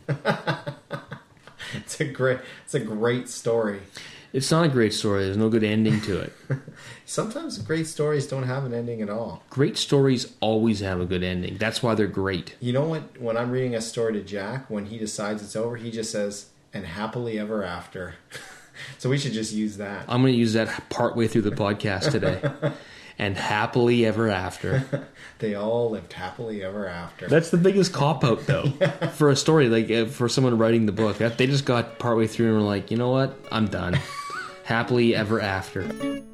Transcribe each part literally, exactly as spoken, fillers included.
It's a great, it's a great story. It's not a great story. There's no good ending to it. Sometimes great stories don't have an ending at all. Great stories always have a good ending. That's why they're great. You know what? When I'm reading a story to Jack, when he decides it's over, he just says, "and happily ever after." So we should just use that. I'm going to use that partway through the podcast today. And happily ever after. They all lived happily ever after. That's the biggest cop-out, though, for a story, like uh, for someone writing the book. That, they just got partway through and were like, you know what? I'm done. Happily ever after.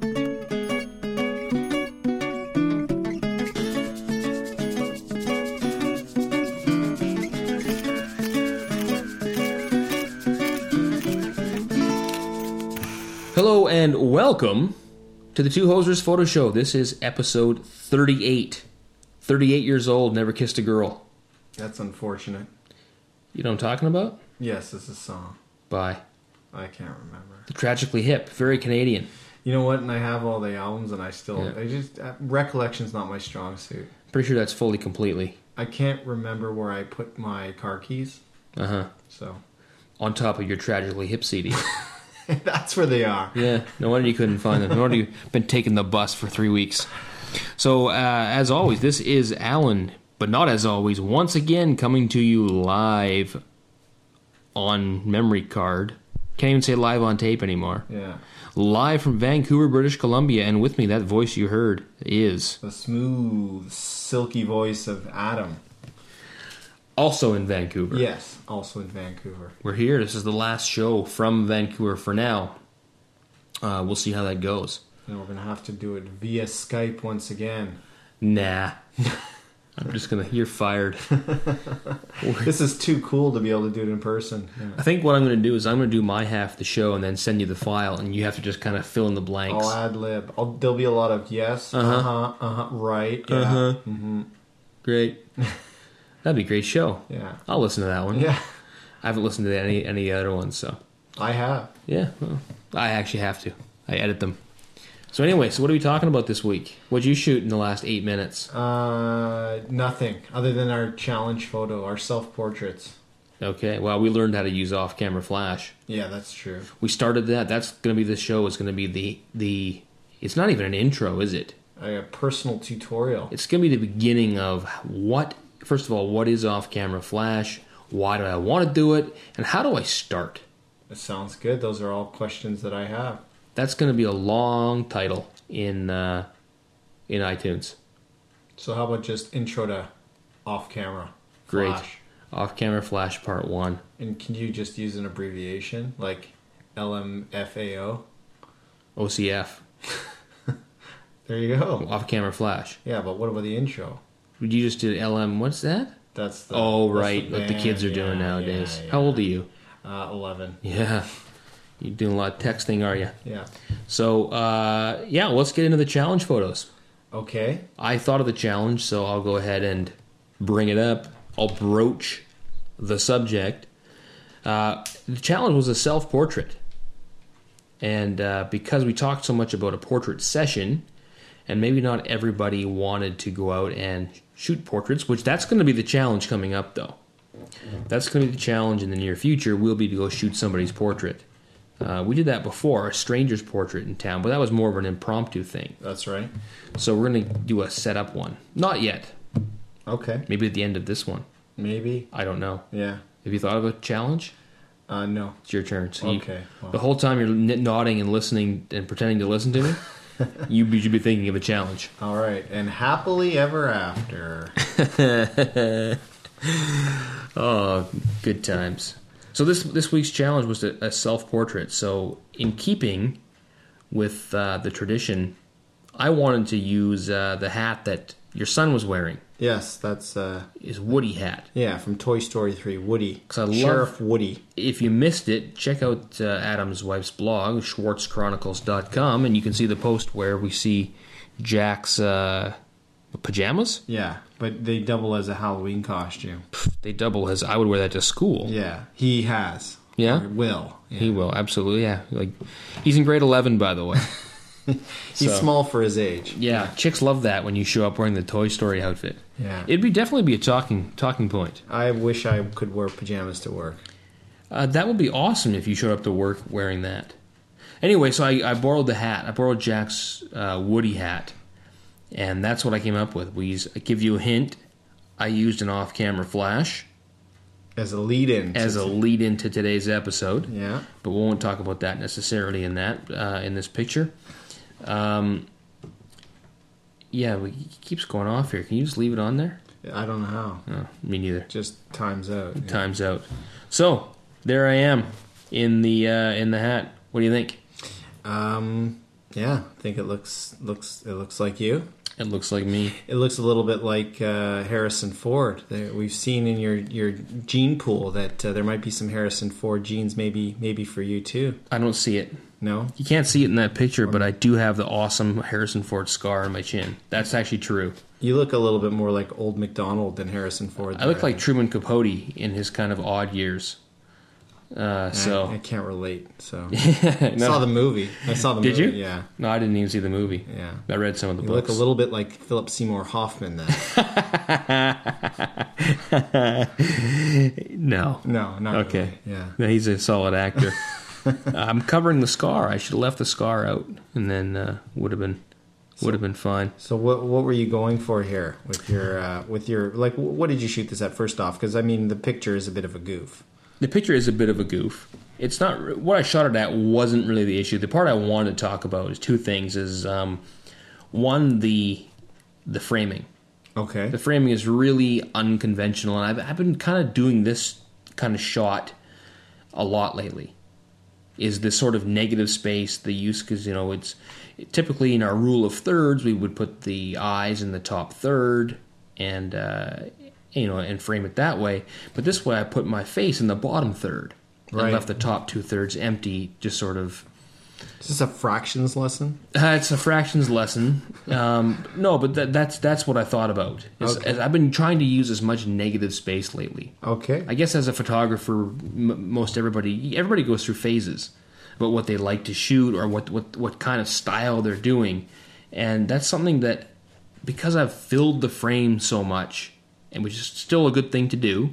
Hello and welcome to the Two Hosers Photo Show. This is episode thirty-eight. thirty-eight years old, never kissed a girl. That's unfortunate. You know what I'm talking about? Yes, this is a song. By? I can't remember. The Tragically Hip. Very Canadian. You know what? And I have all the albums, and I still... Yeah. I just uh, recollection's not my strong suit. Pretty sure that's fully completely. I can't remember where I put my car keys. Uh-huh. So... On top of your Tragically Hip C D. That's where they are. Yeah. No wonder you couldn't find them. No wonder you've been taking the bus for three weeks. So, uh, as always, this is Alan, but not as always, once again coming to you live on memory card. Can't even say live on tape anymore. Yeah. Live from Vancouver, British Columbia, and with me, that voice you heard is... The smooth, silky voice of Adam. Also in Vancouver. Yes, also in Vancouver. We're here. This is the last show from Vancouver for now. Uh, we'll see how that goes. And we're going to have to do it via Skype once again. Nah. I'm just going to... You're fired. This is too cool to be able to do it in person. Yeah. I think what I'm going to do is I'm going to do my half of the show and then send you the file, and you have to just kind of fill in the blanks. I'll ad lib. I'll, there'll be a lot of yes, Uh-huh. uh-huh, uh-huh, right, yeah, Uh-huh. mm-hmm. Great. That'd be a great show. Yeah. I'll listen to that one. Yeah. I haven't listened to any any other ones, so... I have. Yeah, well, I actually have to. I edit them. So anyway, so what are we talking about this week? What'd you shoot in the last eight minutes? Uh, nothing other than our challenge photo, our self-portraits. Okay, well, we learned how to use off-camera flash. Yeah, that's true. We started that. That's going to be the show. It's going to be the... the. It's not even an intro, is it? A personal tutorial. It's going to be the beginning of what... First of all, what is off-camera flash? Why do I want to do it? And how do I start? It sounds good. Those are all questions that I have. That's going to be a long title in uh, in iTunes. So how about just intro to off-camera Great. flash? Off-camera flash part one. And can you just use an abbreviation like L M F A O? O C F. There you go. Off-camera flash. Yeah, but what about the intro? Would you just do L M? What's that? That's the, Oh, that's right. the What the kids are band. doing Yeah, nowadays. yeah, yeah. How old are you? Uh, eleven. Yeah. You're doing a lot of texting, are you? Yeah. So, uh, yeah, let's get into the challenge photos. Okay. I thought of the challenge, so I'll go ahead and bring it up. I'll broach the subject. Uh, the challenge was a self-portrait. And uh, because we talked so much about a portrait session, and maybe not everybody wanted to go out and shoot portraits, which that's going to be the challenge coming up, though. That's going to be the challenge in the near future, will be to go shoot somebody's portrait. Uh, we did that before, a stranger's portrait in town, but that was more of an impromptu thing. That's right. So we're going to do a setup one. Not yet. Okay. Maybe at the end of this one. Maybe. I don't know. Yeah. Have you thought of a challenge? Uh, no. It's your turn. So you- Okay. Well. the whole time you're n- nodding and listening and pretending to listen to me, you be- should be thinking of a challenge. All right. And happily ever after. Oh, good times. So this this week's challenge was a, a self-portrait. So in keeping with uh, the tradition, I wanted to use uh, the hat that your son was wearing. Yes, that's uh, His Woody hat. yeah, from Toy Story three. Woody. 'Cause I love- Sheriff Woody. If you missed it, check out uh, Adam's wife's blog, schwartz chronicles dot com, and you can see the post where we see Jack's uh, pajamas. Yeah, but they double as a Halloween costume. They double as I would wear that to school. Yeah, he has. Yeah? Or will. Yeah. He will, absolutely, yeah. Like he's in grade eleven, by the way. He's So- small for his age. Yeah, chicks love that when you show up wearing the Toy Story outfit. Yeah. It'd be definitely be a talking talking point. I wish I could wear pajamas to work. Uh, that would be awesome if you showed up to work wearing that. Anyway, so I, I borrowed the hat. I borrowed Jack's uh, Woody hat, and that's what I came up with. We use, I give you a hint. I used an off-camera flash As a lead-in. as to- a lead into today's episode, Yeah. but we won't talk about that necessarily in that uh, in this picture. Um, yeah, we, it keeps going off here. Can you just leave it on there? I don't know how. Oh, me neither. Just times out. Yeah. Time's out. So there I am in the uh, in the hat. What do you think? Um. Yeah, I think it looks looks it looks like you. It looks like me. It looks a little bit like uh, Harrison Ford. There, we've seen in your, your gene pool that uh, there might be some Harrison Ford genes, maybe maybe for you too. I don't see it. No, You can't see it in that picture, but I do have the awesome Harrison Ford scar on my chin. That's actually true. you look a little bit more like Old MacDonald than Harrison Ford. I look there, like think. Truman Capote in his kind of odd years. Uh, I, so I can't relate. So I no. saw the movie. I saw the Did movie. you? Yeah, No, I didn't even see the movie. yeah. I read some of the You books. look a little bit like Philip Seymour Hoffman. Then no. no, not Okay. really. Yeah. No, he's a solid actor. I'm covering the scar. I should have left the scar out, and then uh, would have been would have been fine. So what what were you going for here with your uh, with your like what did you shoot this at first off? Because I mean the picture is a bit of a goof. The picture is a bit of a goof. It's not what I shot it at wasn't really the issue. The part I wanted to talk about is two things: is um, one the the framing. Okay. The framing is really unconventional, and I've I've been kind of doing this kind of shot a lot lately. Is this sort of negative space the use? Because you know it's typically in our rule of thirds we would put the eyes in the top third and uh, you know and frame it that way. But this way I put my face in the bottom third and Right. left the top two thirds empty, just sort of. Is this a fractions lesson? Uh, it's a fractions lesson. Um, no, but that, that's that's what I thought about. Is, Okay. as I've been trying to use as much negative space lately. Okay. I guess as a photographer, m- most everybody everybody goes through phases about what they like to shoot or what, what what kind of style they're doing, and that's something that because I've filled the frame so much, and which is still a good thing to do.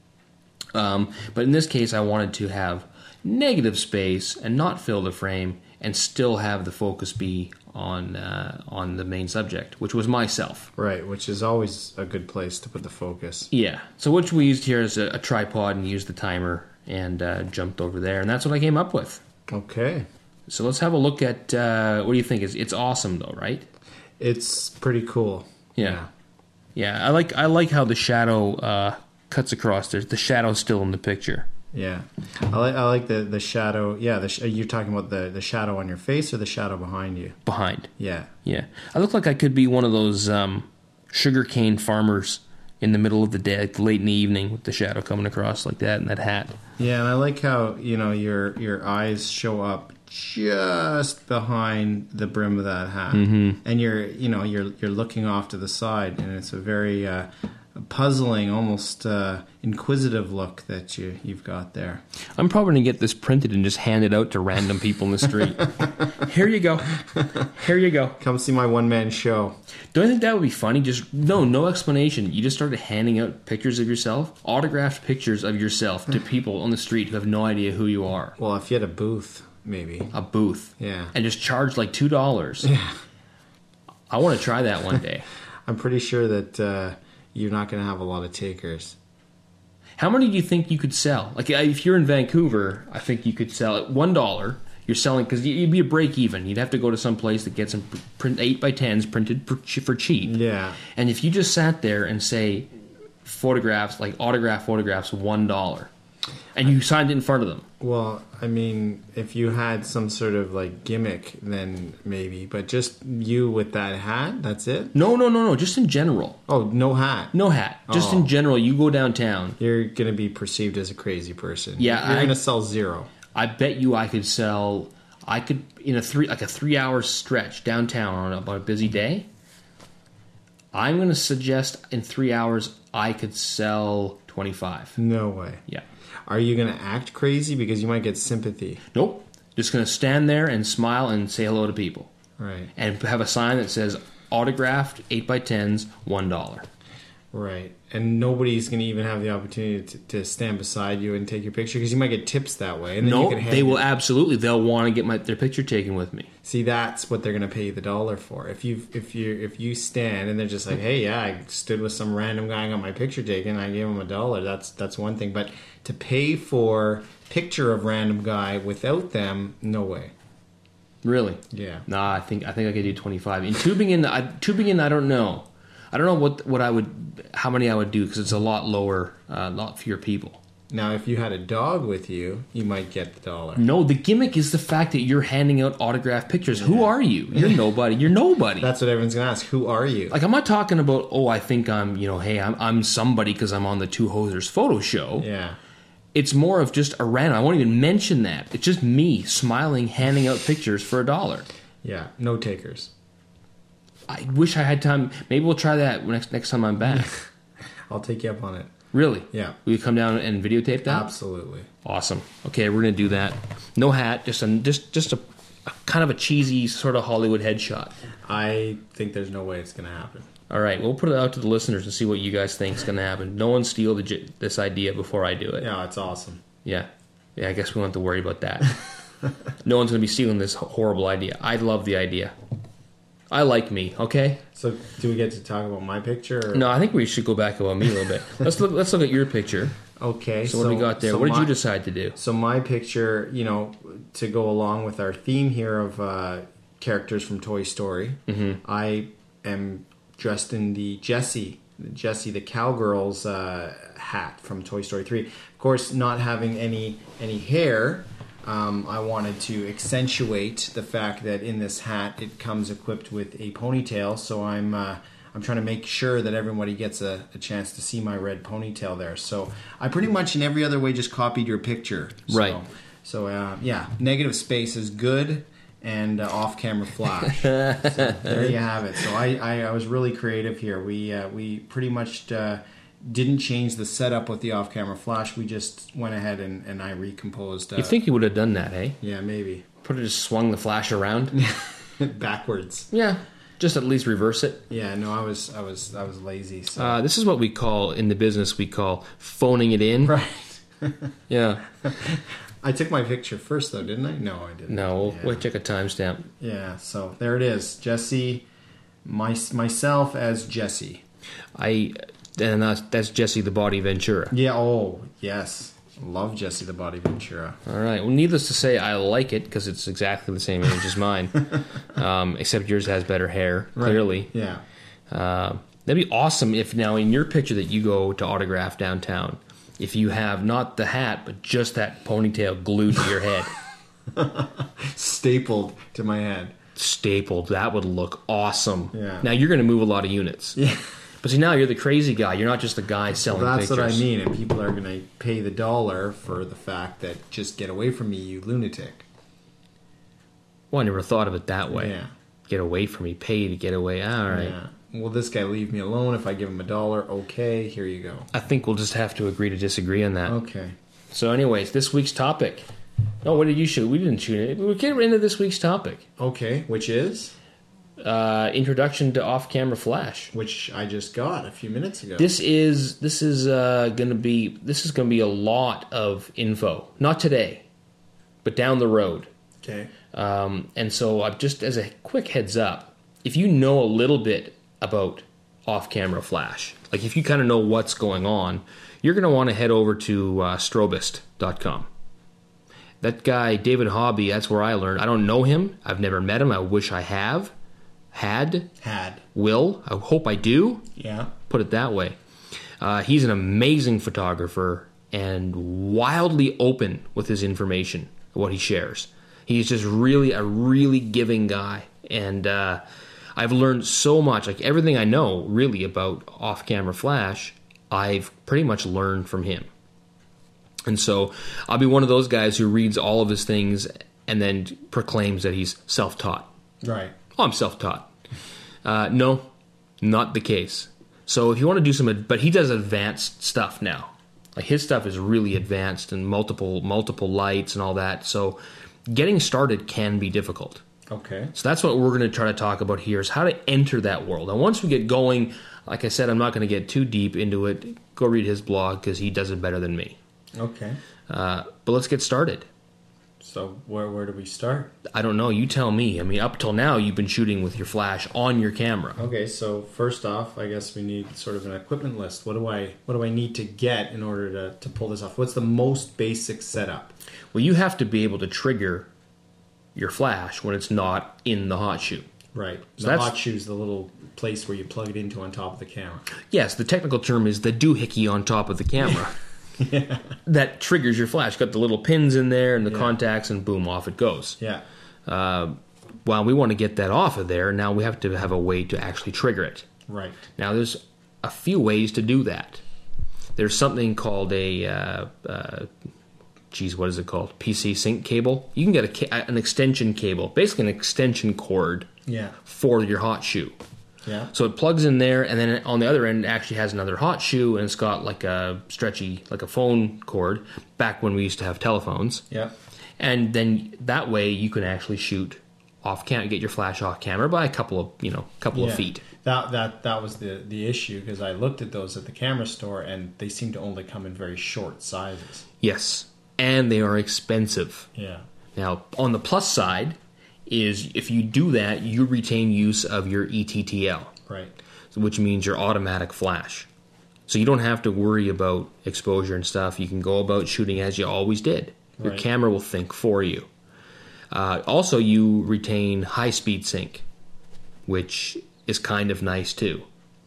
Um, but in this case, I wanted to have negative space and not fill the frame, and still have the focus be on uh, on the main subject, which was myself. Right, which is always a good place to put the focus. Yeah. So what we used here is a, a tripod and used the timer and uh, jumped over there, and that's what I came up with. Okay. So let's have a look at uh, what do you think? It's it's awesome though, right? It's pretty cool. Yeah. Yeah. I like I like how the shadow uh, cuts across. There's the shadow's still in the picture. Yeah. I like I like the the shadow. Yeah, the sh- you're talking about the the shadow on your face or the shadow behind you? Behind. Yeah. Yeah. I look like I could be one of those um, sugarcane farmers in the middle of the day, like late in the evening, with the shadow coming across like that and that hat. Yeah, and I like how, you know, your your eyes show up just behind the brim of that hat. Mm-hmm. And you're, you know, you're you're looking off to the side, and it's a very uh, puzzling, almost uh, inquisitive look that you you've got there. I'm probably going to get this printed and just hand it out to random people in the street. Here you go. Here you go. Come see my one man show. Don't you think that would be funny? Just, no, no explanation. You just started handing out pictures of yourself, autographed pictures of yourself to people on the street who have no idea who you are. Well, if you had a booth, maybe. A booth. Yeah. And just charge like two dollars. Yeah. I want to try that one day. I'm pretty sure that uh, you're not going to have a lot of takers. How many do you think you could sell? Like, if you're in Vancouver, I think you could sell at one dollar. You're selling, because you'd be a break even. You'd have to go to some place that gets them print eight by tens printed for, for cheap. Yeah. And if you just sat there and say photographs, like autograph photographs, one dollar, and you signed it in front of them. Well, I mean, if you had some sort of like gimmick, then maybe. But just you with that hat, that's it? No, no, no, no. Just in general. Oh, no hat. No hat. Just Oh. in general, you go downtown. You're going to be perceived as a crazy person. Yeah, You're I- going to sell zero. I bet you I could sell. I could in a three like a three hour stretch downtown on about a busy day. I'm going to suggest in three hours I could sell twenty five. No way. Yeah. Are you going to act crazy? Because you might get sympathy. Nope. Just going to stand there and smile and say hello to people. Right. and have a sign that says autographed eight by tens, one dollar. Right. And nobody's going to even have the opportunity to, to stand beside you and take your picture because you might get tips that way. And then No, you can hand they will it. absolutely. They'll want to get my, their picture taken with me. See, that's what they're going to pay you the dollar for. If you if you if you stand and they're just like, hey, yeah, I stood with some random guy and got my picture taken, I gave him a dollar. That's that's one thing. But to pay for picture of random guy without them, no way. Really? Yeah. Nah, I think I think I could do twenty-five. In Tübingen, I, Tübingen, I don't know. I don't know what what I would, how many I would do because it's a lot lower, a uh, lot fewer people. Now, if you had a dog with you, you might get the dollar. No, the gimmick is the fact that you're handing out autographed pictures. Yeah. Who are you? You're nobody. You're nobody. That's what everyone's gonna ask. Who are you? Like, I'm not talking about, oh, I think I'm, you know, hey, I'm I'm somebody because I'm on the Two Hosers photo show. Yeah. It's more of just a random. I won't even mention that. It's just me smiling, handing out pictures for a dollar. Yeah. No takers. I wish I had time. Maybe we'll try that next next time I'm back. I'll take you up on it. Really? Yeah. Will you come down and videotape that? Absolutely. Awesome. Okay, we're gonna do that. No hat, just a just just a, a kind of a cheesy sort of Hollywood headshot. I think there's no way it's gonna happen. All right, we'll put it out to the listeners and see what you guys think is gonna happen. No one steal the, this idea before I do it. Yeah, it's awesome. Yeah, yeah. I guess we don't have to worry about that. No one's gonna be stealing this horrible idea. I love the idea. I like me, okay? So, do we get to talk about my picture? Or? No, I think we should go back about me a little bit. Let's look. Let's look at your picture. Okay. So, so what do we got there? So what did my, you decide to do? So my picture, you know, to go along with our theme here of uh, characters from Toy Story, mm-hmm. I am dressed in the Jessie, Jessie the cowgirl's uh, hat from Toy Story three. Of course, not having any any hair. Um, I wanted to accentuate the fact that in this hat it comes equipped with a ponytail, so I'm uh, I'm trying to make sure that everybody gets a, a chance to see my red ponytail there. So I pretty much in every other way just copied your picture. So, right. So uh, yeah, negative space is good and uh, off-camera flash. So there you have it. So I, I, I was really creative here. We uh, we pretty much. Uh, Didn't change the setup with the off-camera flash. We just went ahead and, and I recomposed. Uh, you think you would have done that, eh? Yeah, maybe. Put it, just swung the flash around backwards. Yeah, just at least reverse it. Yeah, no, I was I was I was lazy. So. Uh, this is what we call in the business. We call phoning it in. Right. Yeah. I took my picture first, though, didn't I? No, I didn't. No, we'll, yeah. we'll check a timestamp. Yeah. So there it is, Jesse. My myself as Jesse. I. And that's, that's Jesse the Body Ventura. Yeah, oh, yes. Love Jesse the Body Ventura. All right. Well, needless to say, I like it because it's exactly the same image as mine. um, except yours has better hair, clearly. Right. Yeah. Uh, that'd be awesome if now in your picture that you go to autograph downtown, if you have not the hat, but just that ponytail glued to your head. Stapled to my head. Stapled. That would look awesome. Yeah. Now, you're going to move a lot of units. Yeah. But see, now you're the crazy guy. You're not just the guy selling well, that's pictures. That's what I mean, and people are going to pay the dollar for the fact that just get away from me, you lunatic. Well, I never thought of it that way. Yeah. Get away from me, pay to get away. All right. Yeah. Well, this guy leave me alone. If I give him a dollar, okay, here you go. I think we'll just have to agree to disagree on that. Okay. So anyways, this week's topic. Oh, what did you shoot? We didn't shoot it. We'll get into this week's topic. Okay, which is? Uh, introduction to off-camera flash, which I just got a few minutes ago. This is this is uh, gonna be this is gonna be a lot of info. Not today, but down the road. Okay. Um, and so, uh, just as a quick heads up, if you know a little bit about off-camera flash, like if you kind of know what's going on, you're gonna want to head over to uh, strobist dot com. That guy David Hobby, that's where I learned. I don't know him. I've never met him. I wish I have. Had. Had. Will. I hope I do. Yeah. Put it that way. Uh, he's an amazing photographer and wildly open with his information, what he shares. He's just really a really giving guy. And uh, I've learned so much. Like everything I know really about off-camera flash, I've pretty much learned from him. And so I'll be one of those guys who reads all of his things and then proclaims that he's self-taught. Right. Oh, I'm self-taught. Uh, no, not the case. So if you want to do some, but he does advanced stuff now. Like his stuff is really advanced and multiple multiple lights and all that. So getting started can be difficult. Okay. So that's what we're going to try to talk about here, is how to enter that world. And once we get going, like I said, I'm not going to get too deep into it. Go read his blog because he does it better than me. Okay. Uh, but let's get started. So where where do we start? I don't know. You tell me. I mean, up till now, you've been shooting with your flash on your camera. Okay, so first off, I guess we need sort of an equipment list. What do I what do I need to get in order to, to pull this off? What's the most basic setup? Well, you have to be able to trigger your flash when it's not in the hot shoe. Right. So the that's- hot shoe is the little place where you plug it into on top of the camera. Yes, the technical term is the doohickey on top of the camera. Yeah. That triggers your flash. Got the little pins in there and the Yeah. contacts, and boom, off it goes. Yeah. Uh, well, we want to get that off of there. Now we have to have a way to actually trigger it. Right. Now, there's a few ways to do that. There's something called a, uh, uh, geez, what is it called? P C sync cable. You can get a ca- an extension cable, basically an extension cord Yeah. for your hot shoe. Yeah. So it plugs in there, and then on the other end, it actually has another hot shoe, and it's got like a stretchy, like a phone cord, back when we used to have telephones. Yeah. And then that way you can actually shoot off cam, get your flash off camera by a couple of, you know, couple Yeah. of feet. That that that was the the issue, because I looked at those at the camera store and they seem to only come in very short sizes. Yes. And they are expensive. Yeah. Now, on the plus side is if you do that, you retain use of your E T T L, Right. which means your automatic flash. So you don't have to worry about exposure and stuff. You can go about shooting as you always did. Your Right. camera will think for you. Uh, also, you retain high-speed sync, which is kind of nice too.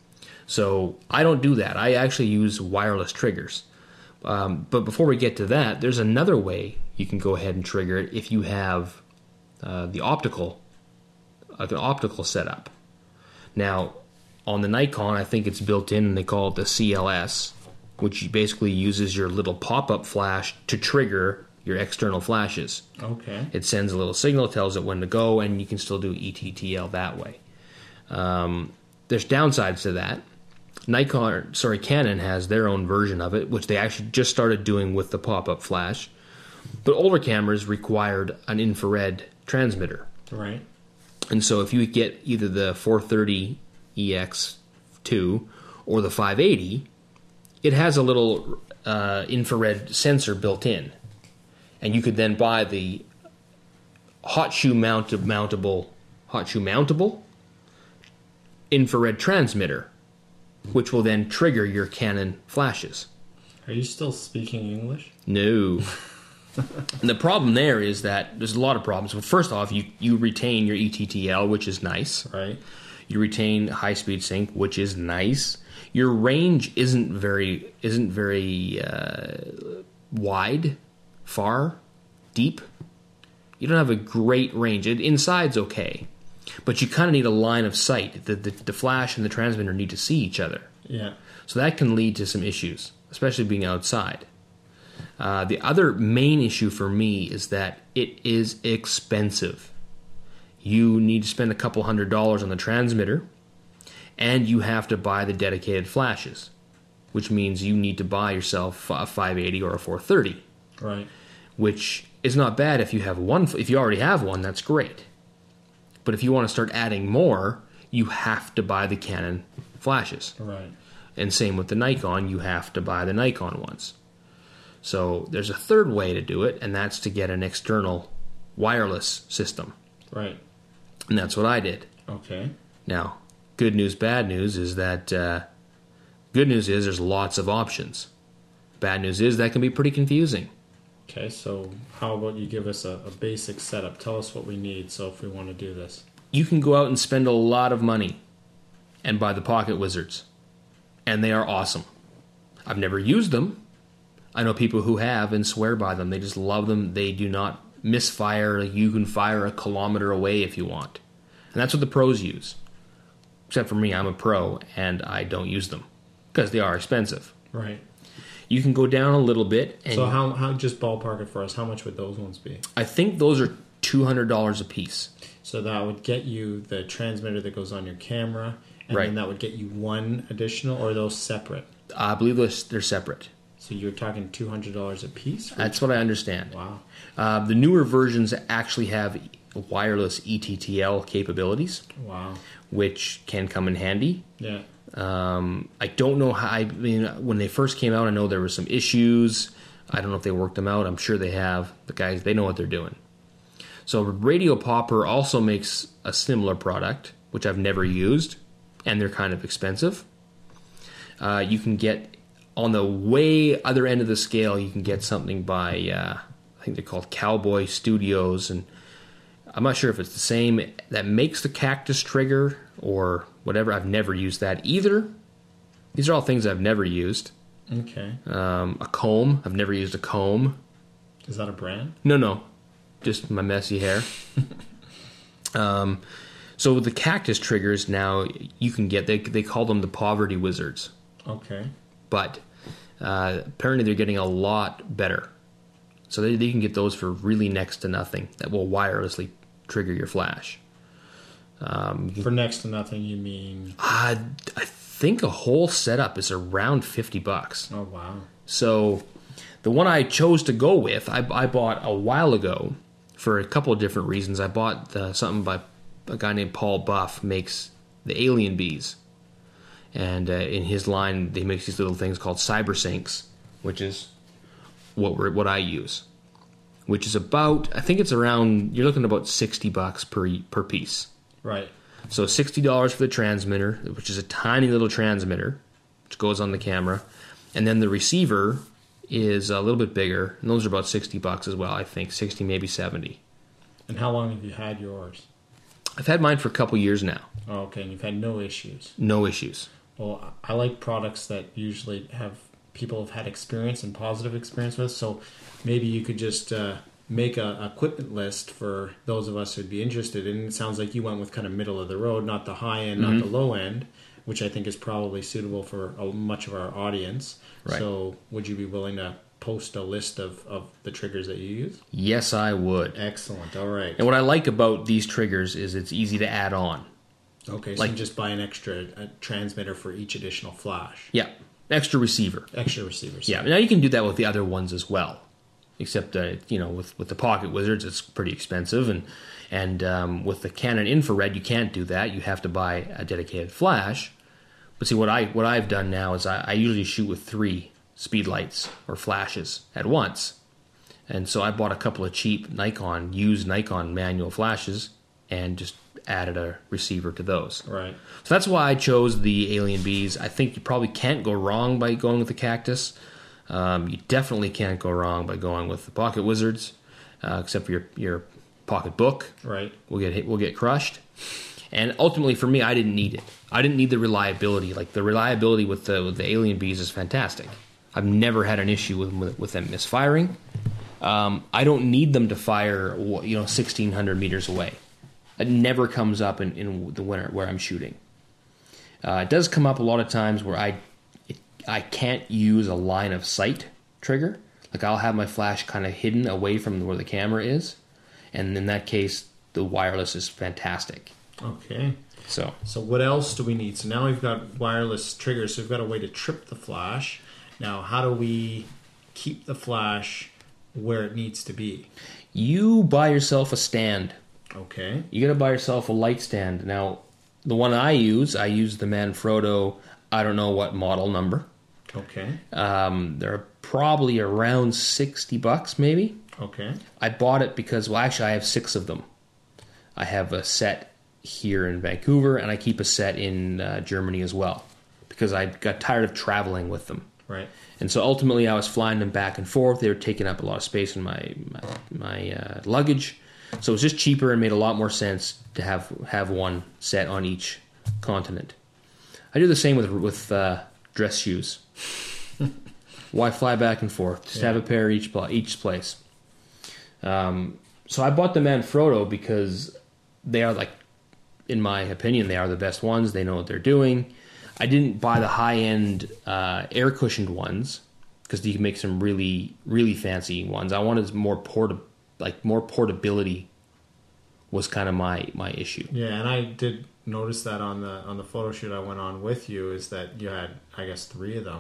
So I don't do that. I actually use wireless triggers. Um, but before we get to that, there's another way you can go ahead and trigger it if you have uh, the optical, uh, the optical setup. Now, on the Nikon, I think it's built in, and they call it the C L S, which basically uses your little pop-up flash to trigger your external flashes. Okay. It sends a little signal, tells it when to go, and you can still do E T T L that way. Um, there's downsides to that. Nikon, sorry, Canon has their own version of it, which they actually just started doing with the pop-up flash. But older cameras required an infrared transmitter. Right. And so if you get either the four thirty E X two or the five eighty, it has a little uh, infrared sensor built in. And you could then buy the hot shoe mount- mountable, hot shoe mountable infrared transmitter, which will then trigger your Canon flashes. Are you still speaking English? No. And the problem there is that there's a lot of problems. Well, first off, you, you retain your E T T L, which is nice. Right. You retain high-speed sync, which is nice. Your range isn't very isn't very uh, wide, far, deep. You don't have a great range. It, inside's okay, but you kind of need a line of sight. The, the the flash and the transmitter need to see each other, Yeah. so that can lead to some issues, especially being outside. Uh, the other main issue for me is that it is expensive. You need to spend a couple hundred dollars on the transmitter, and you have to buy the dedicated flashes, which means you need to buy yourself a five eighty or a four thirty, Right. which is not bad if you have one. If you already have one, that's great. But if you want to start adding more, you have to buy the Canon flashes. Right. And same with the Nikon, you have to buy the Nikon ones. So there's a third way to do it, and that's to get an external wireless system. Right. And that's what I did. Okay. Now, good news, bad news is that, uh, good news is there's lots of options. Bad news is that can be pretty confusing. Okay, so how about you give us a, a basic setup? Tell us what we need, so if we want to do this. You can go out and spend a lot of money and buy the Pocket Wizards, and they are awesome. I've never used them. I know people who have and swear by them. They just love them. They do not misfire. You can fire a kilometer away if you want. And that's what the pros use. Except for me, I'm a pro, and I don't use them because they are expensive. Right. You can go down a little bit. And So how how just ballpark it for us? How much would those ones be? I think those are two hundred dollars a piece. So that would get you the transmitter that goes on your camera, and Right. then that would get you one additional, or are those separate? I believe those- they're separate. So you're talking two hundred dollars a piece? That's what I understand. Wow. Uh, the newer versions actually have wireless E T T L capabilities. Wow. Which can come in handy. Yeah. Um, I don't know how. I mean, when they first came out, I know there were some issues. I don't know if they worked them out. I'm sure they have. The guys, they know what they're doing. So Radio Popper also makes a similar product, which I've never used, and they're kind of expensive. Uh, you can get, on the way other end of the scale, you can get something by, uh, I think they're called Cowboy Studios, and I'm not sure if it's the same that makes the Cactus trigger or whatever. I've never used that either. These are all things I've never used. Okay. Um, a comb. I've never used a comb. Is that a brand? No, no. Just my messy hair. um, so with the Cactus triggers now, you can get, they, they call them the Poverty Wizards. Okay. But uh, apparently they're getting a lot better. So they, they can get those for really next to nothing that will wirelessly trigger your flash. Um, for next to nothing, you mean? Uh, I think a whole setup is around fifty bucks. Oh, wow. So the one I chose to go with, I, I bought a while ago for a couple of different reasons. I bought uh, something by a guy named Paul Buff, makes the Alien Bees. And uh, in his line, they make these little things called CyberSyncs, which is what we're, what I use. Which is about, I think it's around, you're looking at about sixty bucks per per piece. Right. So sixty dollars for the transmitter, which is a tiny little transmitter, which goes on the camera. And then the receiver is a little bit bigger, and those are about sixty bucks as well, I think. sixty, maybe seventy. And how long have you had yours? I've had mine for a couple years now. Oh, okay, and you've had no issues? No issues. Well, I like products that usually have people have had experience and positive experience with, so maybe you could just uh, make a equipment list for those of us who'd be interested. And it sounds like you went with kind of middle of the road, not the high end, mm-hmm. not the low end, which I think is probably suitable for a, much of our audience. Right. So would you be willing to post a list of, of the triggers that you use? Yes, I would. Excellent. All right. And what I like about these triggers is it's easy to add on. Okay, so like, you just buy an extra a transmitter for each additional flash. Yeah. Extra receiver. Extra receivers. Yeah. Now you can do that with the other ones as well. Except that, you know, with, with the Pocket Wizards, it's pretty expensive. And, and um, with the Canon infrared, you can't do that. You have to buy a dedicated flash. But see, what, I, what I've done now is I, I usually shoot with three speed lights or flashes at once. And so I bought a couple of cheap Nikon, used Nikon manual flashes, and just added a receiver to those. Right. So that's why I chose the Alien Bees. I think you probably can't go wrong by going with the Cactus. Um, you definitely can't go wrong by going with the Pocket Wizards, uh, except for your your pocket book. Right. We'll get hit, we'll get crushed. And ultimately, for me, I didn't need it. I didn't need the reliability. Like the reliability with the with the Alien Bees is fantastic. I've never had an issue with with, with them misfiring. Um, I don't need them to fire, you know, sixteen hundred meters away. It never comes up in, in the winter where I'm shooting. Uh, it does come up a lot of times where I it, I can't use a line of sight trigger. Like I'll have my flash kind of hidden away from where the camera is, and in that case, the wireless is fantastic. Okay. So, so what else do we need? So now we've got wireless triggers. So we've got a way to trip the flash. Now, how do we keep the flash where it needs to be? You buy yourself a stand. Okay. You got to buy yourself a light stand. Now, the one I use, I use the Manfrotto, I don't know what model number. Okay. Um, they're probably around sixty bucks, maybe. Okay. I bought it because, well, actually, I have six of them. I have a set here in Vancouver, and I keep a set in uh, Germany as well, because I got tired of traveling with them. Right. And so ultimately, I was flying them back and forth. They were taking up a lot of space in my my, my uh, luggage. So it was just cheaper and made a lot more sense to have have one set on each continent. I do the same with with uh, dress shoes. Why fly back and forth? Just yeah. have a pair each each place. Um, so I bought the Manfrotto because they are, like, in my opinion, they are the best ones. They know what they're doing. I didn't buy the high-end uh, air-cushioned ones because you can make some really, really fancy ones. I wanted more porta- like more portability was kind of my, my issue. Yeah, and I did notice that on the on the photo shoot I went on with you is that you had, I guess, three of them.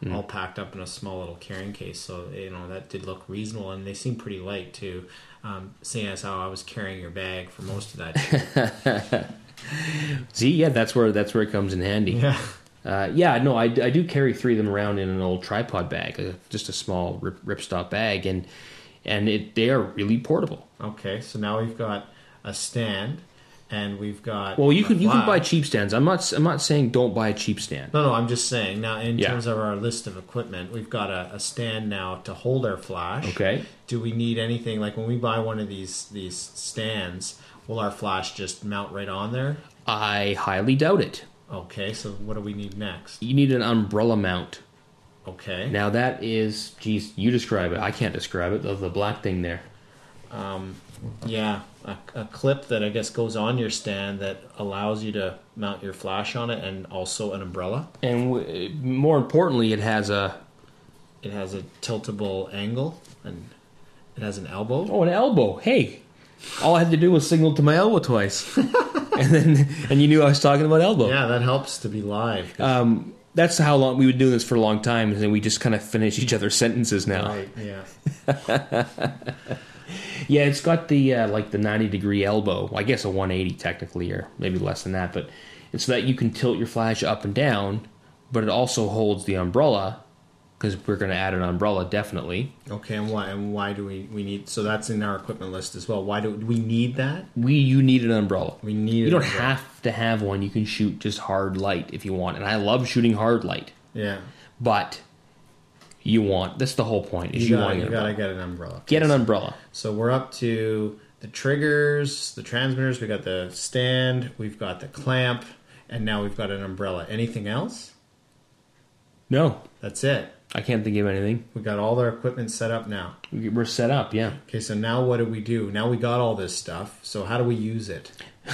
mm. all packed up in a small little carrying case. So, you know, that did look reasonable, and they seem pretty light too, um, seeing as how I was carrying your bag for most of that. See, yeah, that's where that's where it comes in handy. Yeah. Uh, yeah, no, I, I do carry three of them around in an old tripod bag, uh, just a small rip, ripstop bag, and and it they are really portable. Okay, so now we've got a stand, and we've got well, you can flash. you can buy cheap stands. I'm not I'm not saying don't buy a cheap stand. No, no, I'm just saying now in yeah. terms of our list of equipment, we've got a, a stand now to hold our flash. Okay. Do we need anything like when we buy one of these these stands? Will our flash just mount right on there? I highly doubt it. Okay, so what do we need next? You need an umbrella mount. Okay. Now that is, geez, you describe it. I can't describe it. The, the black thing there. Um, yeah, a, a clip that I guess goes on your stand that allows you to mount your flash on it, and also an umbrella. And w- more importantly, it has a... It has a tiltable angle, and it has an elbow. Oh, an elbow. Hey, all I had to do was signal to my elbow twice. And then, and you knew I was talking about elbow. Yeah, that helps to be live. Um, that's how long we would do this for a long time, and then we just kind of finish each other's sentences now. Right. Yeah. Yeah, it's got the uh, like the ninety degree elbow. Well, I guess a one eighty technically, or maybe less than that. But it's so that you can tilt your flash up and down, but it also holds the umbrella, because we're going to add an umbrella definitely. Okay, and why? And why do we, we need? So that's in our equipment list as well. Why do, do we need that? We you need an umbrella. We need. You don't umbrella. have to have one. You can shoot just hard light if you want, and I love shooting hard light. Yeah, but you want that's the whole point. Is you, you, gotta, want you an gotta umbrella. get an umbrella. Get an umbrella. So we're up to the triggers, the transmitters. We got the stand. We've got the clamp, and now we've got an umbrella. Anything else? No, That's it. I can't think of anything. We got all our equipment set up now. We're set up, yeah. Okay, so now what do we do? Now we got all this stuff. So how do we use it?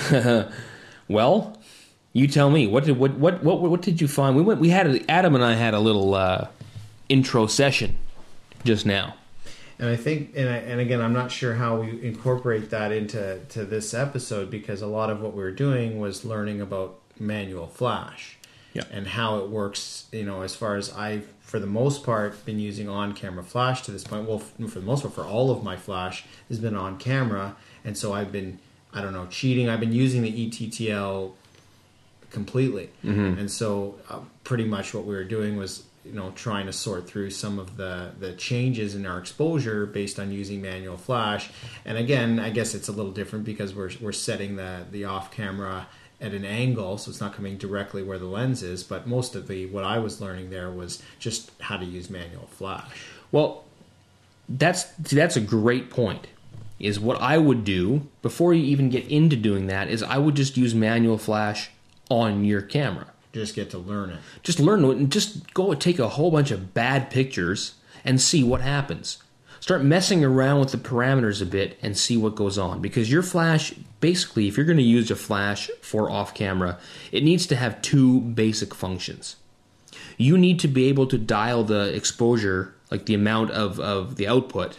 Well, you tell me. What did what what what what did you find? We went. We had a, Adam and I had a little uh, intro session just now. And I think, and, I, and again, I'm not sure how we incorporate that into to this episode, because a lot of what we were doing was learning about manual flash. Yeah. And how it works, you know, as far as I've, for the most part, been using on-camera flash to this point. Well, for the most part, for all of my flash has been on camera. And so I've been, I don't know, cheating. I've been using the E T T L completely. Mm-hmm. And so uh, pretty much what we were doing was, you know, trying to sort through some of the, the changes in our exposure based on using manual flash. And again, I guess it's a little different because we're we're setting the, the off-camera at an angle, so it's not coming directly where the lens is. But most of the what I was learning there was just how to use manual flash. Well, that's see, that's a great point. Is what I would do before you even get into doing that is I would just use manual flash on your camera. Just get to learn it. Just learn it and just go and take a whole bunch of bad pictures and see what happens. Start messing around with the parameters a bit and see what goes on. Because your flash, basically, if you're going to use a flash for off-camera, it needs to have two basic functions. You need to be able to dial the exposure, like the amount of, of the output,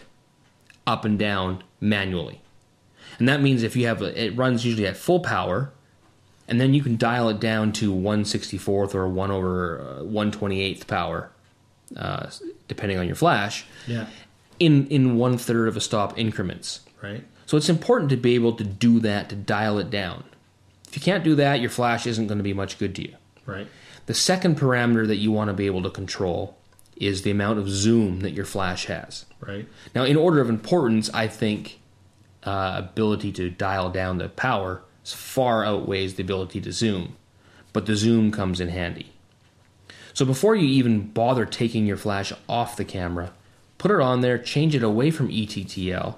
up and down manually. And that means if you have a, it runs usually at full power, and then you can dial it down to one sixty-fourth or one over uh, one twenty-eighth power, uh, depending on your flash. Yeah. In, in one third of a stop increments. Right. So it's important to be able to do that, to dial it down. If you can't do that, your flash isn't going to be much good to you. Right. The second parameter that you want to be able to control is the amount of zoom that your flash has. Right. Now, in order of importance, I think uh, ability to dial down the power far outweighs the ability to zoom. But the zoom comes in handy. So before you even bother taking your flash off the camera, put it on there, change it away from E T T L,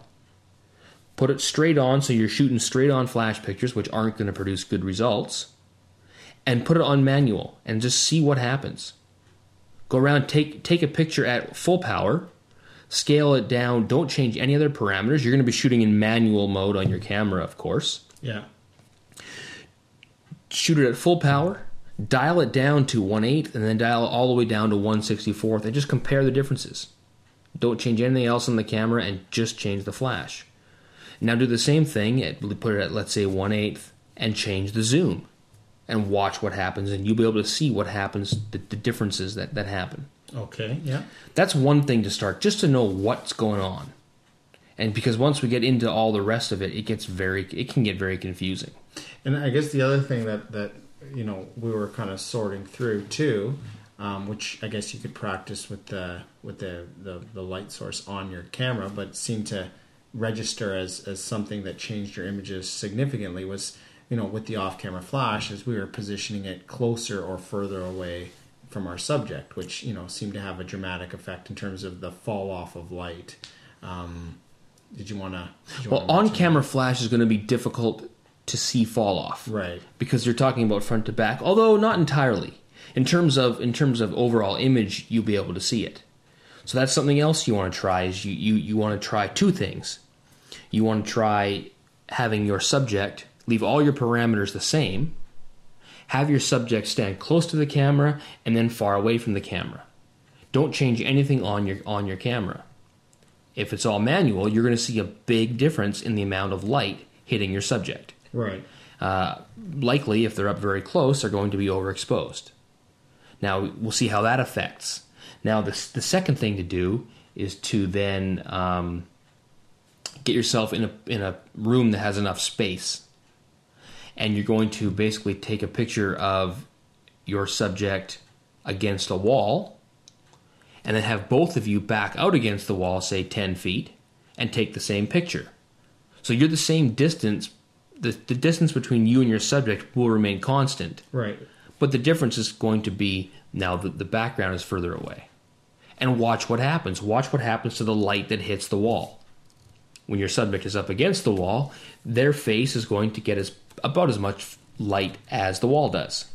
put it straight on so you're shooting straight on flash pictures, which aren't going to produce good results, and put it on manual and just see what happens. Go around, take take a picture at full power, scale it down, don't change any other parameters. You're going to be shooting in manual mode on your camera, of course. Yeah. Shoot it at full power, dial it down to one eighth, and then dial it all the way down to one sixty-fourth, and just compare the differences. Don't change anything else on the camera and just change the flash. Now do the same thing, put it at, let's say, one eighth, and change the zoom. And watch what happens, and you'll be able to see what happens, the, the differences that, that happen. Okay, yeah. That's one thing to start, just to know what's going on. And because once we get into all the rest of it, it gets very, it can get very confusing. And I guess the other thing that, that you know, we were kind of sorting through too, um, which I guess you could practice with the with the, the, the light source on your camera, but seemed to register as, as something that changed your images significantly was, you know, with the off-camera flash, as we were positioning it closer or further away from our subject, which, you know, seemed to have a dramatic effect in terms of the fall off of light. Um, did you want to? Well, on-camera flash is going to be difficult to see fall off, right? Because you're talking about front to back, although not entirely. In terms of in terms of overall image, you'll be able to see it. So that's something else you want to try. Is you you, you want to try two things. You want to try having your subject leave all your parameters the same. Have your subject stand close to the camera and then far away from the camera. Don't change anything on your on your camera. If it's all manual, you're going to see a big difference in the amount of light hitting your subject. Right. Uh, likely, if they're up very close, they're going to be overexposed. Now, we'll see how that affects. Now, the, the second thing to do is to then um, get yourself in a in a room that has enough space. And you're going to basically take a picture of your subject against a wall, and then have both of you back out against the wall, say ten feet, and take the same picture. So you're the same distance. The, the distance between you and your subject will remain constant. Right. But the difference is going to be now that the background is further away. And watch what happens. Watch what happens to the light that hits the wall. When your subject is up against the wall, their face is going to get as about as much light as the wall does.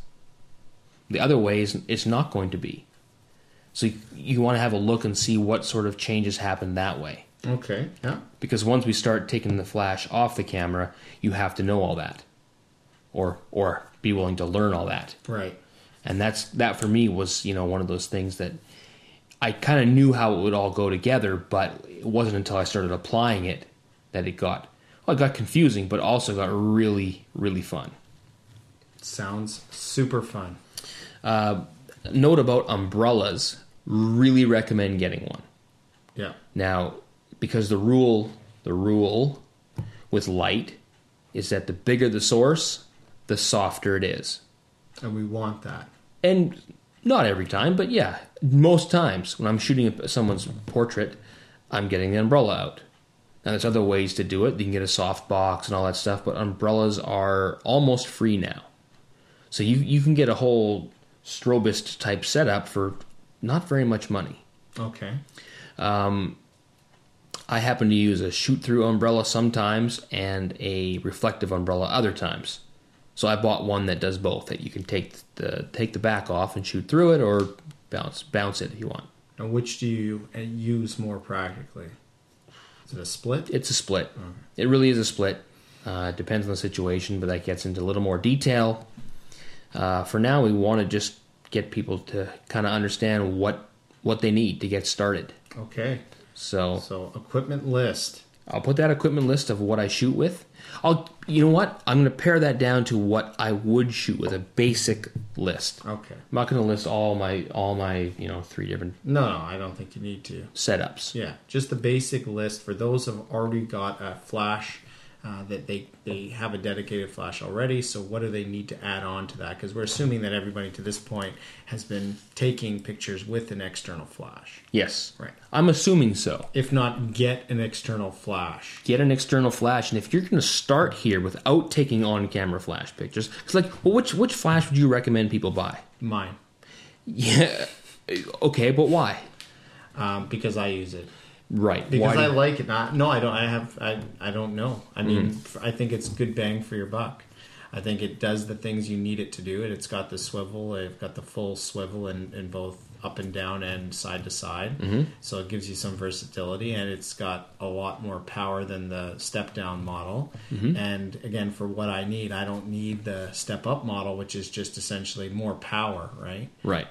The other way is it's not going to be. So you, you want to have a look and see what sort of changes happen that way. Okay, yeah. Because once we start taking the flash off the camera, you have to know all that. Or or be willing to learn all that. Right. And that's that for me was, you know, one of those things that I kind of knew how it would all go together, but it wasn't until I started applying it that it got, well, it got confusing, but also got really, really fun. Sounds super fun. Uh, note about umbrellas. Really recommend getting one. Yeah. Now, because the rule, the rule with light is that the bigger the source, the softer it is. And we want that. And not every time, but yeah, most times when I'm shooting someone's portrait, I'm getting the umbrella out. Now, there's other ways to do it. You can get a soft box and all that stuff, but umbrellas are almost free now. So you, you can get a whole strobist type setup for not very much money. Okay. Um, I happen to use a shoot-through umbrella sometimes and a reflective umbrella other times. So I bought one that does both, that you can take the take the back off and shoot through it, or bounce bounce it if you want. And which do you use more practically? Is it a split? It's a split. Okay. It really is a split. Uh, it depends on the situation, but that gets into a little more detail. Uh, for now, we want to just get people to kind of understand what what they need to get started. Okay. So, so equipment list. I'll put that equipment list of what I shoot with. I'll, you know what? I'm going to pare that down to what I would shoot with, a basic list. Okay. I'm not going to list all my all my you know three different No, no, I don't think you need to. setups. Yeah, just the basic list for those who have already got a flash, uh, that they, they have a dedicated flash already. So what do they need to add on to that? Because we're assuming that everybody to this point has been taking pictures with an external flash. Yes. Right. I'm assuming so. If not, get an external flash. Get an external flash, and if you're going to start here without taking on-camera flash pictures, because like, well, which which flash would you recommend people buy? Mine. Yeah. Okay, but why? Um, because I use it. Right. Because why I do- like it. Not, no, I don't. I have. I. I don't know. I mean, Mm-hmm. I think it's good bang for your buck. I think it does the things you need it to do. It. It's got the swivel. It's got the full swivel in, in both up and down and side to side. Mm-hmm. So it gives you some versatility, and it's got a lot more power than the step down model. Mm-hmm. And again, for what I need, I don't need the step up model, which is just essentially more power, right? Right.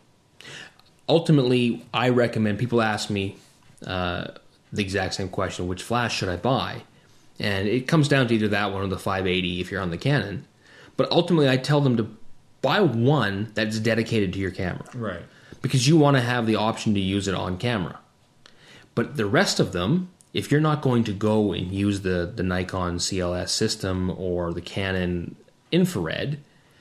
Ultimately, I recommend people ask me uh, the exact same question: which flash should I buy? And it comes down to either that one or the five eighty if you're on the Canon. But ultimately, I tell them to buy one that's dedicated to your camera. Right. because you want to have the option to use it on camera. But the rest of them, if you're not going to go and use the, the Nikon C L S system or the Canon infrared,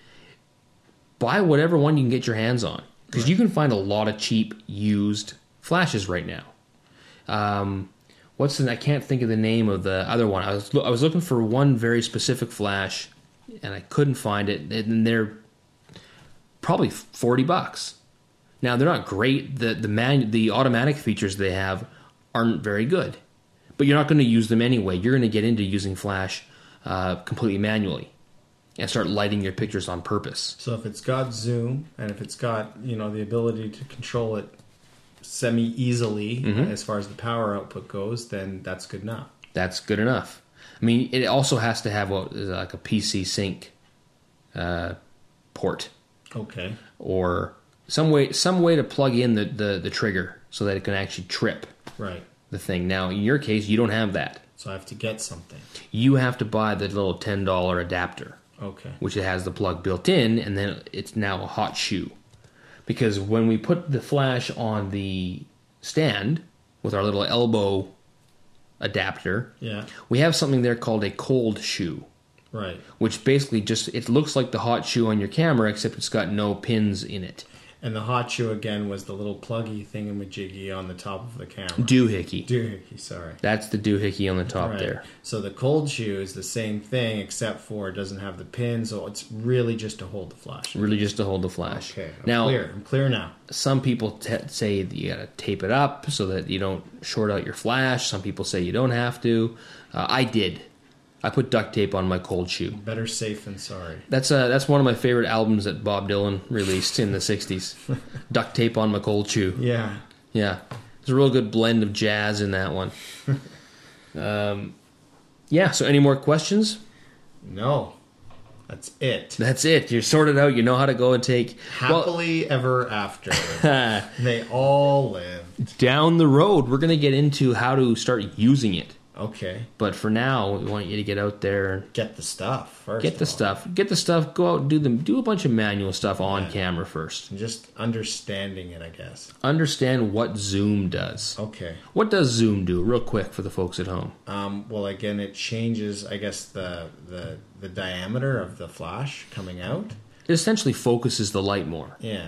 buy whatever one you can get your hands on. Because right. you can find a lot of cheap used flashes right now. Um, what's the? I can't think of the name of the other one. I was I was looking for one very specific flash, and I couldn't find it. And they're probably forty bucks. Now they're not great. The the man the automatic features they have aren't very good, but you're not going to use them anyway. You're going to get into using flash uh, completely manually and start lighting your pictures on purpose. So if it's got zoom and if it's got, you know, the ability to control it semi-easily mm-hmm. as far as the power output goes, then that's good enough. That's good enough. I mean, it also has to have what is like a P C sync uh, port. Okay. Or some way some way to plug in the, the, the trigger so that it can actually trip right. the thing. Now, in your case, you don't have that. So I have to get something. You have to buy the little ten dollar adapter. Okay. Which it has the plug built in, and then it's now a hot shoe. Because when we put the flash on the stand with our little elbow adapter, yeah. we have something there called a cold shoe. Right. Which basically just, it looks like the hot shoe on your camera, except it's got no pins in it. And the hot shoe, again, was the little pluggy thingamajiggy on the top of the camera. Doohickey. Doohickey, sorry. That's the doohickey on the top right. there. So the cold shoe is the same thing, except for it doesn't have the pins, so it's really just to hold the flash. Really just to hold the flash. Okay, I'm now, clear. I'm clear now. Some people t- say that you got to tape it up so that you don't short out your flash. Some people say you don't have to. Uh, I did. I put duct tape on my cold shoe. Better safe than sorry. That's uh, that's one of my favorite albums that Bob Dylan released in the sixties. Duct tape on my cold shoe. Yeah. Yeah. There's a real good blend of jazz in that one. um, yeah, so any more questions? No. That's it. That's it. You're sorted out. You know how to go and take... Happily well, ever after. They all live. Down the road, we're going to get into how to start using it. Okay. But for now, we want you to get out there and get the stuff first. Get the stuff. Get the stuff. Go out and do them. Do a bunch of manual stuff on yeah. camera first. And just understanding it, I guess. Understand what zoom does. Okay. What does zoom do, real quick, for the folks at home? Um, well, again, it changes, I guess, the, the the diameter of the flash coming out. It essentially focuses the light more. Yeah.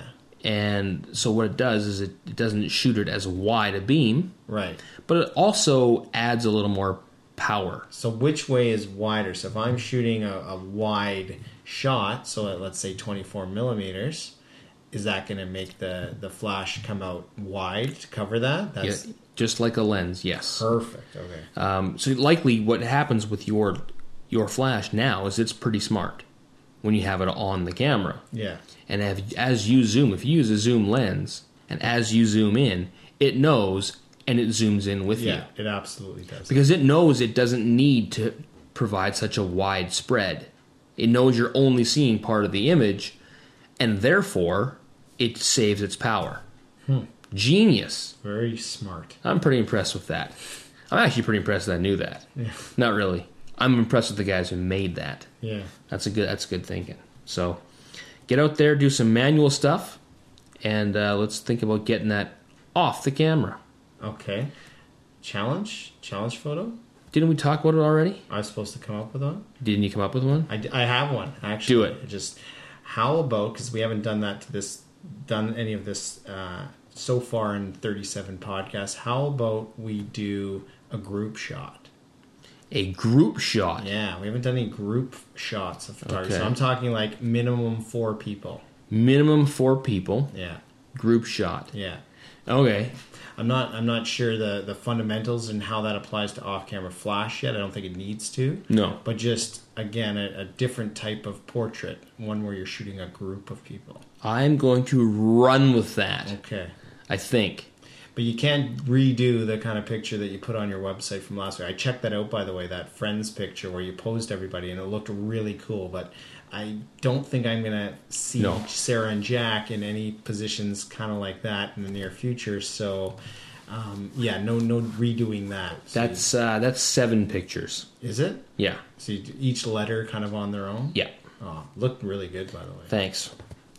And so what it does is it, it doesn't shoot it as wide a beam. Right. But it also adds a little more power. So which way is wider? So if I'm shooting a, a wide shot, so at, let's say twenty-four millimeters, is that going to make the, the flash come out wide to cover that? That's yeah, just like a lens, yes. Perfect, okay. Um, so likely what happens with your your flash now is it's pretty smart when you have it on the camera. Yeah. And have, as you zoom, if you use a zoom lens, and as you zoom in, it knows and it zooms in with yeah, you. Yeah, it absolutely does. Because it knows it doesn't need to provide such a wide spread. It knows you're only seeing part of the image, and therefore, it saves its power. Hmm. Genius. Very smart. I'm pretty impressed with that. I'm actually pretty impressed that I knew that. Yeah. Not really. I'm impressed with the guys who made that. Yeah. That's a good. That's good thinking. So, get out there, do some manual stuff, and uh, let's think about getting that off the camera. Okay. Challenge? Challenge photo? Didn't we talk about it already? I was supposed to come up with one? Didn't you come up with one? I, I have one, actually. Do it. Just, how about, because we haven't done that to this, done any of this uh, so far in thirty-seven podcasts, how about we do a group shot? A group shot? Yeah, we haven't done any group shots of photography. Okay. So I'm talking like minimum four people. Minimum four people. Yeah. Group shot. Yeah. Okay. I'm not I'm not sure the, the fundamentals and how that applies to off-camera flash yet. I don't think it needs to. No. But just, again, a, a different type of portrait, one where you're shooting a group of people. I'm going to run with that. Okay. I think. But you can't redo the kind of picture that you put on your website from last week. I checked that out, by the way, that Friends picture where you posed everybody, and it looked really cool. But I don't think I'm going to see No. Sarah and Jack in any positions kind of like that in the near future. So, um, yeah, no no redoing that. So That's uh, that's seven pictures. you, is it? Yeah. So you, each letter kind of on their own? Yeah. Oh, looked really good, by the way. Thanks.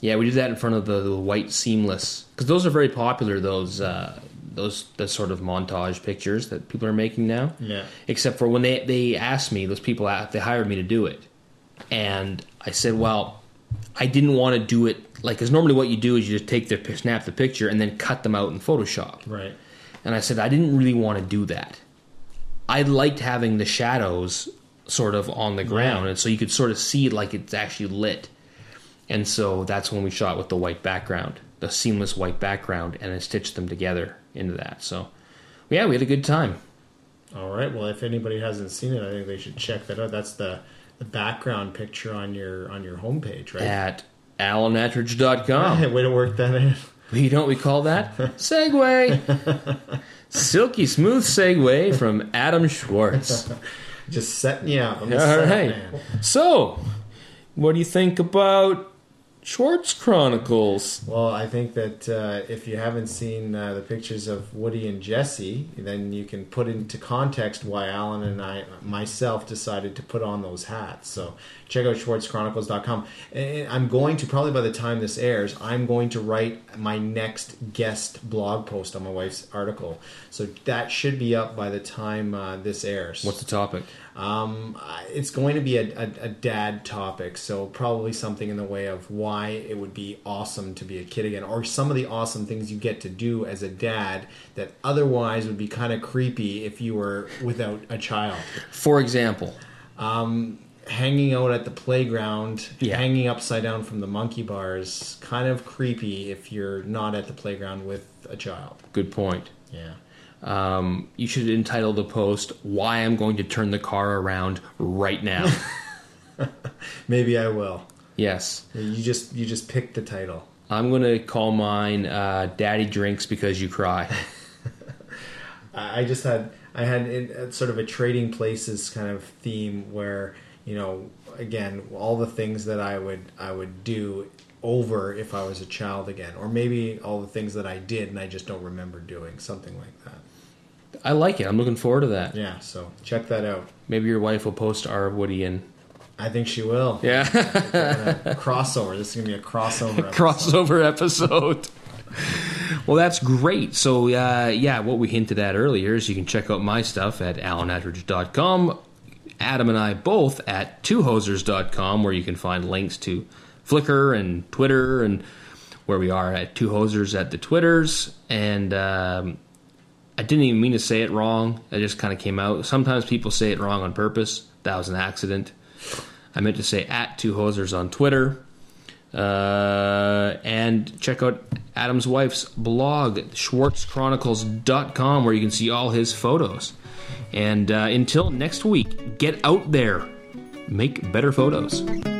Yeah, we did that in front of the, the white seamless, because those are very popular. Those uh, those the sort of montage pictures that people are making now. Yeah. Except for when they they asked me, those people they hired me to do it, and I said, well, I didn't want to do it like, because normally what you do is you just take the snap the picture and then cut them out in Photoshop. Right. And I said I didn't really want to do that. I liked having the shadows sort of on the ground, yeah. and so you could sort of see it like it's actually lit. And so that's when we shot with the white background, the seamless white background, and I stitched them together into that. So, yeah, we had a good time. All right. Well, if anybody hasn't seen it, I think they should check that out. That's the, the background picture on your on your homepage, right? At alan attridge dot com. Way to work that in. You know what we call that? Segue. Silky smooth segue from Adam Schwartz. Just setting you up. I'm All set, right. man. So, what do you think about Schwartz Chronicles? Well, I think that uh, if you haven't seen uh, the pictures of Woody and Jesse, then you can put into context why Alan and I, myself, decided to put on those hats. So check out schwartz chronicles dot com. And I'm going to, probably by the time this airs, I'm going to write my next guest blog post on my wife's article. So that should be up by the time uh, this airs. What's the topic? Um, it's going to be a, a, a dad topic, so probably something in the way of why it would be awesome to be a kid again, or some of the awesome things you get to do as a dad that otherwise would be kind of creepy if you were without a child. For example? Um, hanging out at the playground, yeah. hanging upside down from the monkey bars, kind of creepy if you're not at the playground with a child. Good point. Yeah. Um, you should entitle the post, Why I'm Going to Turn the Car Around Right Now. Maybe I will. Yes. You just you just picked the title. I'm going to call mine uh, Daddy Drinks Because You Cry. I just had I had it, sort of a trading places kind of theme where, you know, again, all the things that I would I would do over if I was a child again, or maybe all the things that I did and I just don't remember doing, something like that. I like it. I'm looking forward to that. Yeah, so check that out. Maybe your wife will post our Woody in. I think she will. Yeah. Crossover. This is going to be a crossover episode. Crossover episode. Well, that's great. So, uh, yeah, what we hinted at earlier is you can check out my stuff at alan attridge dot com. Adam and I both at two hosers dot com, where you can find links to Flickr and Twitter, and where we are at Two Hosers at the Twitters. And um, I didn't even mean to say it wrong. It just kind of came out. Sometimes people say it wrong on purpose. That was an accident. I meant to say at Two Hosers on Twitter. Uh, and check out Adam's wife's blog, schwartz chronicles dot com, where you can see all his photos. And uh, until next week, get out there. Make better photos.